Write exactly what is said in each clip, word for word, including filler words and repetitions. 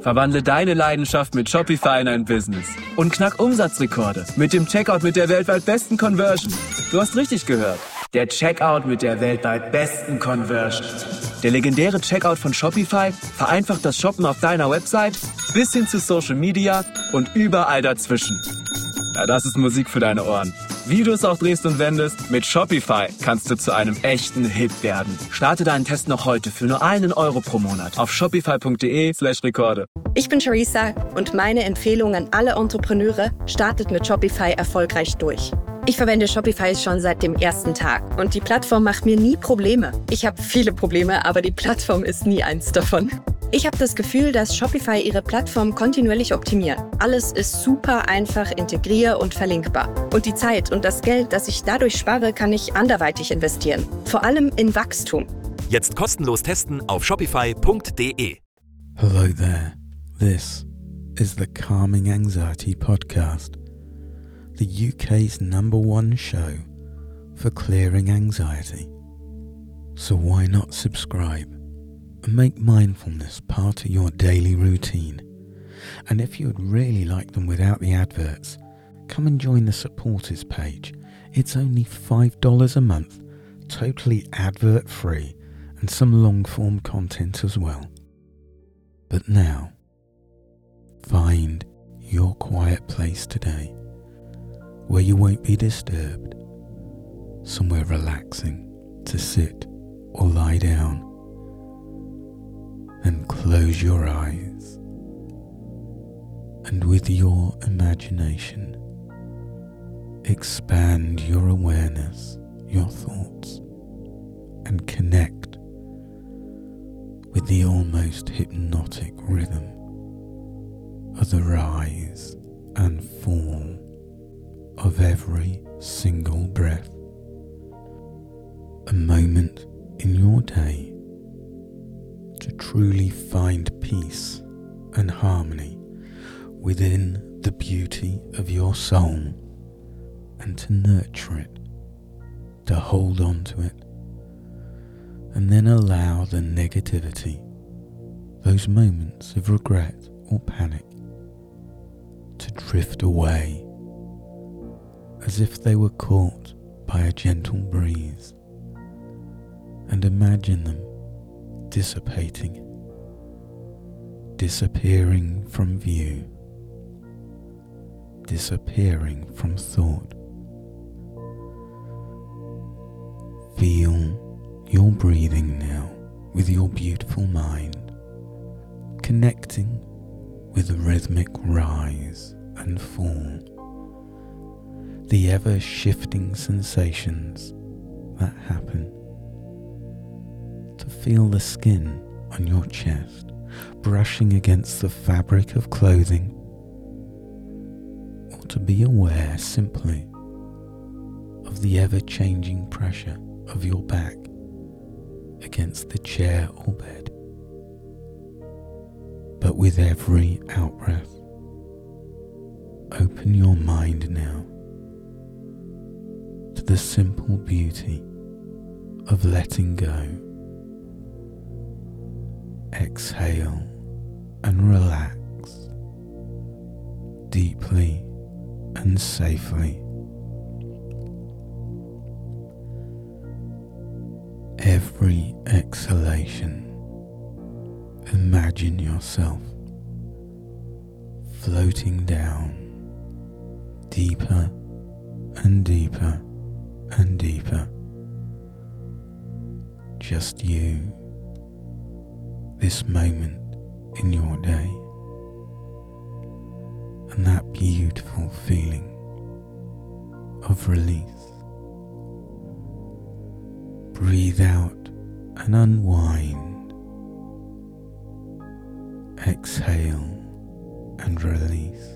Verwandle deine Leidenschaft mit Shopify in ein Business. Und knack Umsatzrekorde mit dem Checkout mit der weltweit besten Conversion. Du hast richtig gehört. Der Checkout mit der weltweit besten Conversion. Der legendäre Checkout von Shopify vereinfacht das Shoppen auf deiner Website bis hin zu Social Media und überall dazwischen. Ja, das ist Musik für deine Ohren. Wie du es auch drehst und wendest, mit Shopify kannst du zu einem echten Hit werden. Starte deinen Test noch heute für nur einen Euro pro Monat auf shopify.de slash Rekorde. Ich bin Charissa und meine Empfehlung an alle Entrepreneure: startet mit Shopify erfolgreich durch. Ich verwende Shopify schon seit dem ersten Tag und die Plattform macht mir nie Probleme. Ich habe viele Probleme, aber die Plattform ist nie eins davon. Ich habe das Gefühl, dass Shopify ihre Plattform kontinuierlich optimiert. Alles ist super einfach integrier- und verlinkbar. Und die Zeit und das Geld, das ich dadurch spare, kann ich anderweitig investieren. Vor allem in Wachstum. Jetzt kostenlos testen auf shopify punkt de. Hello there. This is the Calming Anxiety Podcast, the U K's number one show for clearing anxiety. So why not subscribe and make mindfulness part of your daily routine? And if you would really like them without the adverts, come and join the supporters page. It's only five dollars a month, totally advert free, and some long form content as well. But now, find your quiet place today, where you won't be disturbed, somewhere relaxing to sit or lie down, and close your eyes, and with your imagination, expand your awareness, your thoughts, and connect with the almost hypnotic rhythm of the rise and fall of every single breath. A moment in your day to truly find peace and harmony within the beauty of your soul, and to nurture it, to hold on to it, and then allow the negativity, those moments of regret or panic, to drift away as if they were caught by a gentle breeze, and imagine them dissipating, disappearing from view, disappearing from thought. Feel your breathing now with your beautiful mind, connecting with the rhythmic rise and fall, the ever-shifting sensations that happen. To feel the skin on your chest brushing against the fabric of clothing, or to be aware simply of the ever-changing pressure of your back against the chair or bed. But with every out-breath, open your mind now to the simple beauty of letting go. Exhale and relax deeply and safely. Every exhalation, imagine yourself floating down deeper and deeper and deeper. Just you, this moment in your day, and that beautiful feeling of release. Breathe out and unwind. Exhale and release.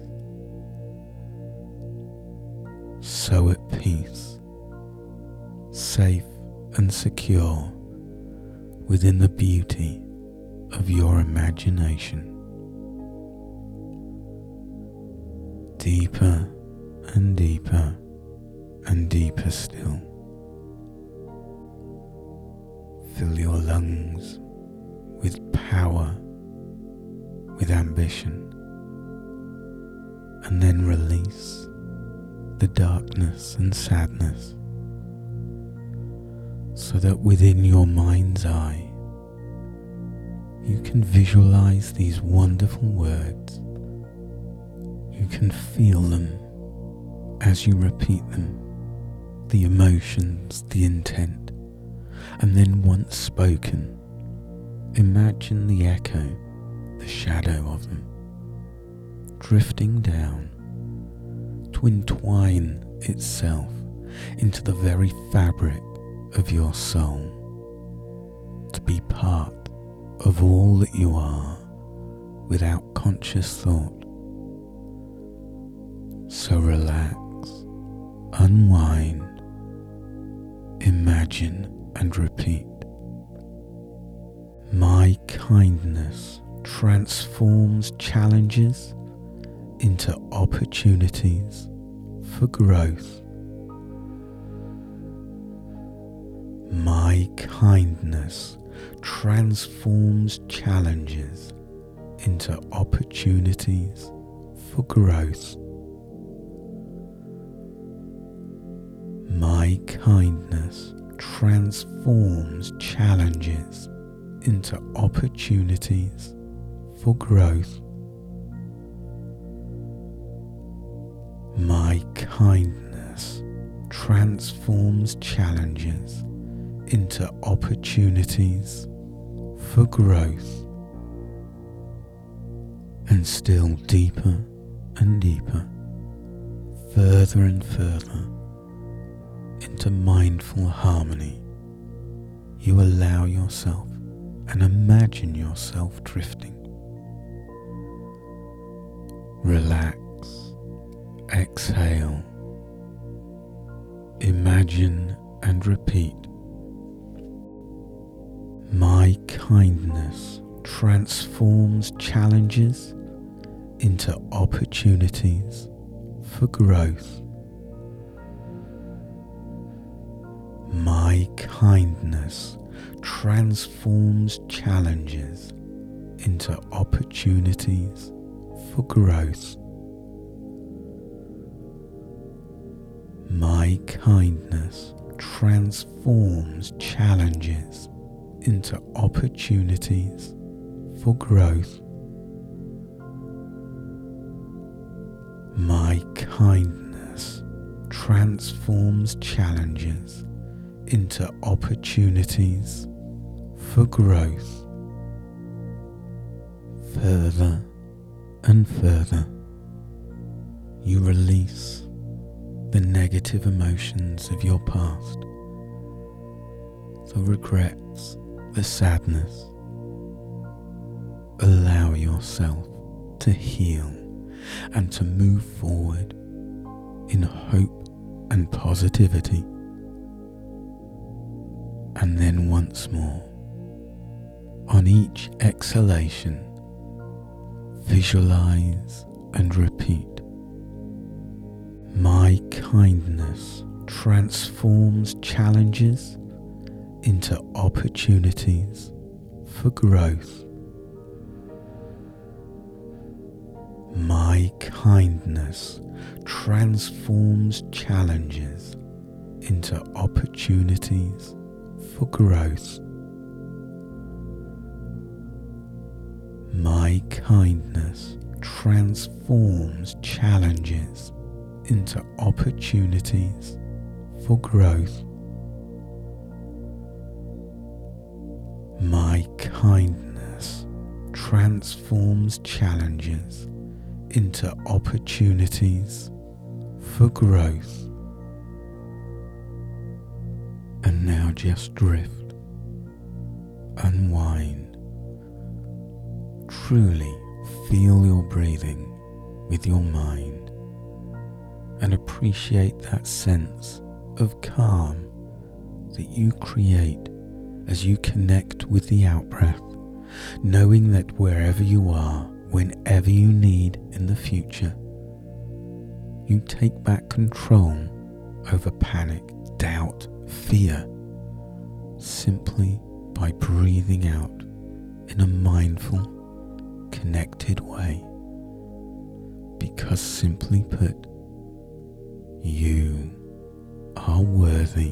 So at peace, safe and secure within the beauty of your imagination. Deeper and deeper and deeper still. Fill your lungs with power, with ambition, and then release the darkness and sadness, so that within your mind's eye you can visualize these wonderful words. You can feel them as you repeat them, the emotions, the intent, and then once spoken, imagine the echo, the shadow of them, drifting down to entwine itself into the very fabric of your soul, to be part of all that you are without conscious thought. So relax, unwind, imagine and repeat. My kindness transforms challenges into opportunities for growth. My kindness transforms challenges into opportunities for growth. My kindness transforms challenges into opportunities for growth. My kindness transforms challenges into opportunities for growth. And still deeper and deeper, further and further into mindful harmony, you allow yourself and imagine yourself drifting. Relax, exhale, imagine and repeat. My kindness transforms challenges into opportunities for growth. My kindness transforms challenges into opportunities for growth. My kindness transforms challenges into opportunities for growth. My kindness transforms challenges into opportunities for growth. Further and further, you release the negative emotions of your past, the regrets, the sadness. Allow yourself to heal and to move forward in hope and positivity. And then once more, on each exhalation, visualize and repeat. My kindness transforms challenges into opportunities for growth. My kindness transforms challenges into opportunities for growth. My kindness transforms challenges into opportunities for growth. My kindness transforms challenges into opportunities for growth. And now just drift, unwind, truly feel your breathing with your mind and appreciate that sense of calm that you create as you connect with the out-breath, knowing that wherever you are, whenever you need in the future, you take back control over panic, doubt, fear, simply by breathing out in a mindful connected way. Because simply put, you are worthy.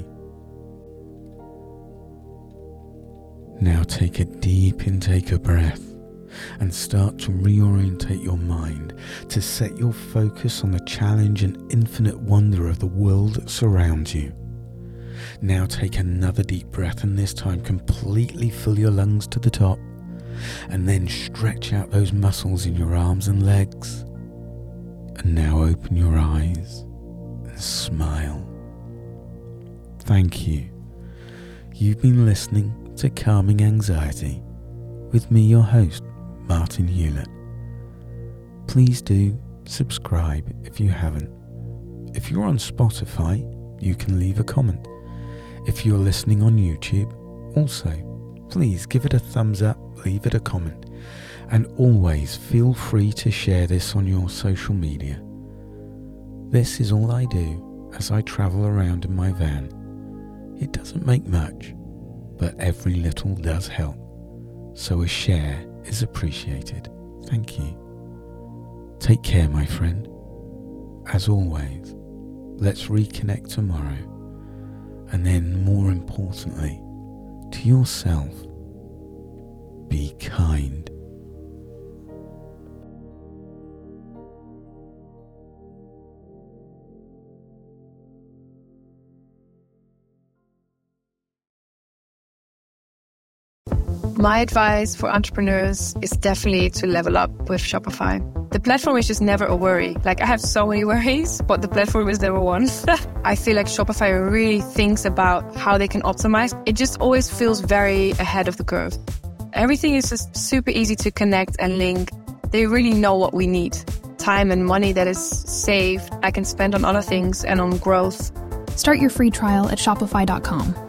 Now take a deep intake of breath and start to reorientate your mind to set your focus on the challenge and infinite wonder of the world that surrounds you. Now take another deep breath and this time completely fill your lungs to the top, and then stretch out those muscles in your arms and legs. And now open your eyes and smile. Thank you. You've been listening to Calming Anxiety with me, your host, Martin Hewlett. Please do subscribe if you haven't. If you're on Spotify, you can leave a comment. If you're listening on YouTube, also, please give it a thumbs up, leave it a comment, and always feel free to share this on your social media. This is all I do as I travel around in my van. It doesn't make much, but every little does help. So a share is appreciated. Thank you. Take care, my friend. As always, let's reconnect tomorrow. And then, more importantly, to yourself, be kind. My advice for entrepreneurs is definitely to level up with Shopify. The platform is just never a worry. Like, I have so many worries, but the platform is never one. I feel like Shopify really thinks about how they can optimize. It just always feels very ahead of the curve. Everything is just super easy to connect and link. They really know what we need. Time and money that is saved, I can spend on other things and on growth. Start your free trial at shopify dot com.